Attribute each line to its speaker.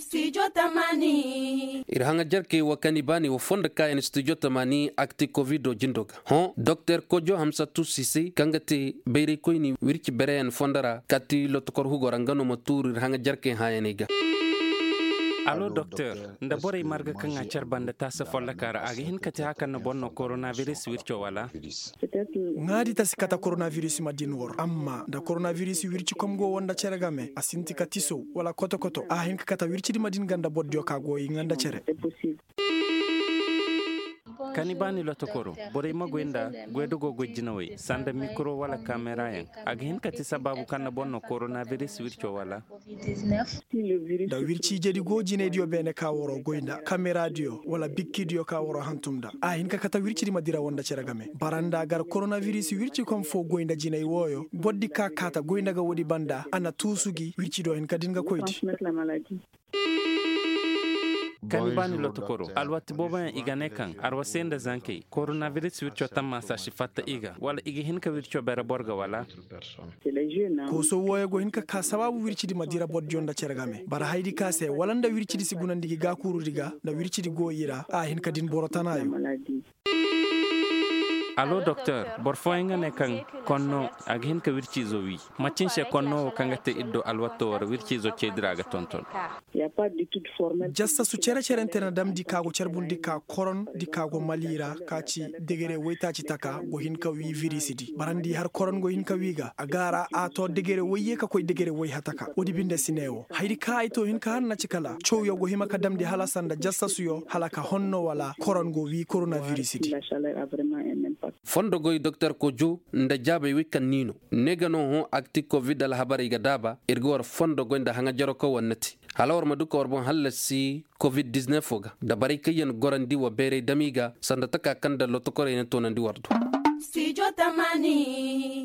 Speaker 1: Studio Tamani.
Speaker 2: Irhanga jarke wakani bani wa fonda ka en Studio Tamani akti Covid jindoga. Dr. Kojo Hamsatu Sisi kangate beire koini wirki bere en fondara kati lotokor hugo rangano maturu irhanga jarke hayaniga.
Speaker 3: Allo docteur ndabore marga kanga charbanda tasa folla kara agi hin kati haka na bonno coronavirus wircho wala
Speaker 4: ngadi tasikata coronavirus madin wor amma da coronavirus wirci komgo wonda ceragame asinti katiso wala koto a hin kata wirci di madin ganda boddio kago nganda cere
Speaker 3: kanibani lotokoro bore magwenda gwedogo gojinawe sanda mikro wala kamera yan agi hin kati sababu kana bonno coronavirus wircho wala
Speaker 4: da wirci jedi gojine dio bene ka woro goinda kamera dio wala bikki dio ka woro hantumda a hin kata wirci di madira wonda ceragame baranda gar coronavirus wirci kom fo goinda jinay woyo boddi ka kata goinda ga wodi banda ana tusugi wirci do hin kadinga koyti
Speaker 3: kanibani lotokoro alwati boba igane kan arwa senda zanke coronavirus wircho tamma sa shifata iga wala igi hinka wircho bera borga wala
Speaker 4: ko so woyo go hinka ka sababu wirci di madira boddi onda ceragame bara haydi kase walanda wirci di sigunandigi ga kuru diga da wirci di goyira a hinka din borotanayo
Speaker 3: allo docteur borfoenga ne kan konno agi hinka wirci zo wi machinshe konno kangate iddo alwatto wara wirci zo cediraga tonton
Speaker 4: jasta su cere entena damdi kago cerbundi ka koron di kago malira kaci degere waytaci taka go hinka wi virusidi barandi har koron go hinka wiga agara a to degere waye ka koy degere way hataka wodi binde sinewo haydi ka ay to hinka har na cikala chow yo go himaka damdi halasanda jasta su yo halaka honno wala koron go wi coronavirusidi
Speaker 2: fondo goy Dr. Kojo nda jabe wikan nino negano ho akti Covid al habari gadaba irgor fondo goy nda hanga jaro ko wonnati halawar maduka warbon halasi Covid-19 foga da bari kayen gorandi wa bere damiga sanda taka kanda lotokore ne tonandi wardu
Speaker 1: Studio Tamani.